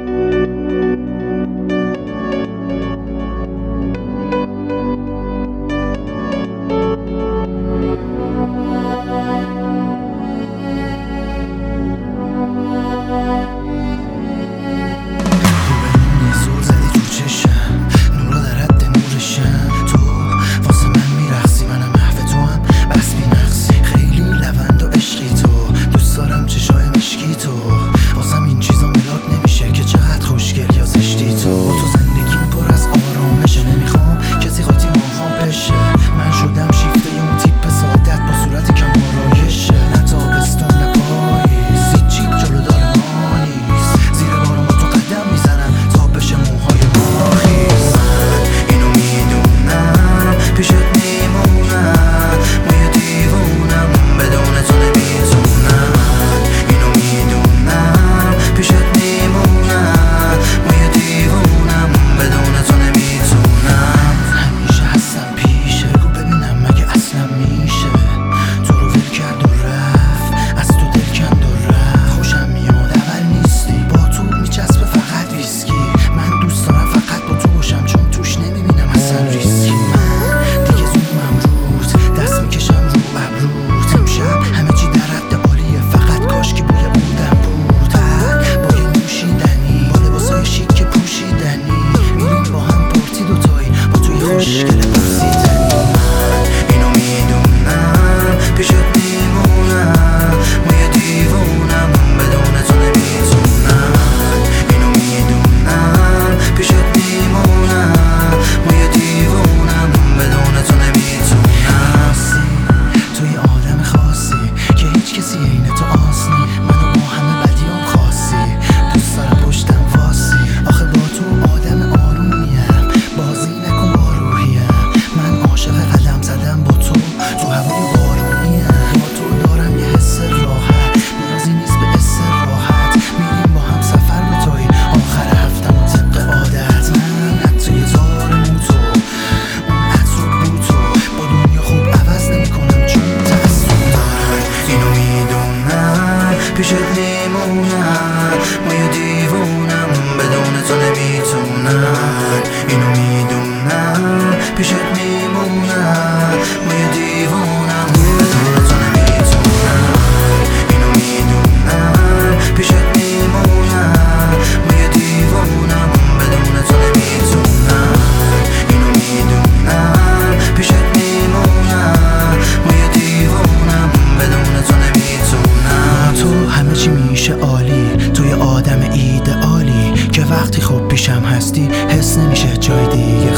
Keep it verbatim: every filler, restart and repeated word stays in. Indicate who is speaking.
Speaker 1: پیشت میمونم، ما یه دیوونم بدون تو نمیتونم. اینو میدونم پیشت میمونم، ما یه دیوونم بدون تو نمیتونم. اینو میدونم پیشت میمونم، ما یه دیوونم بدون تو نمیتونم. اینو میدونم پیشت میمونم، ما یه دیوونم بدون تو نمیتونم. تو همه چی میشه عالی، توی آدم ایدئالی که وقتی خوب پیشم هستی حس نمیشه جای دیگه